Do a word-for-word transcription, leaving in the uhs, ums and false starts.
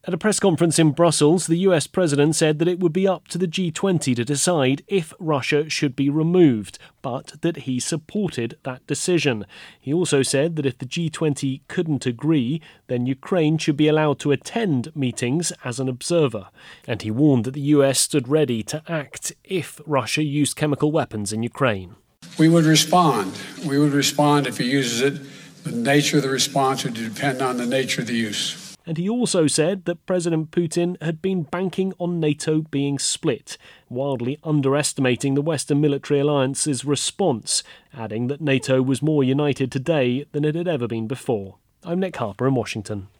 At a press conference in Brussels, the U S president said that it would be up to the G twenty to decide if Russia should be removed, but that he supported that decision. He also said that if the G twenty couldn't agree, then Ukraine should be allowed to attend meetings as an observer. And he warned that the U S stood ready to act if Russia used chemical weapons in Ukraine. We would respond. We would respond if he uses it. The nature of the response would depend on the nature of the use. And he also said that President Putin had been banking on NATO being split, wildly underestimating the Western military alliance's response, adding that NATO was more united today than it had ever been before. I'm Nick Harper in Washington.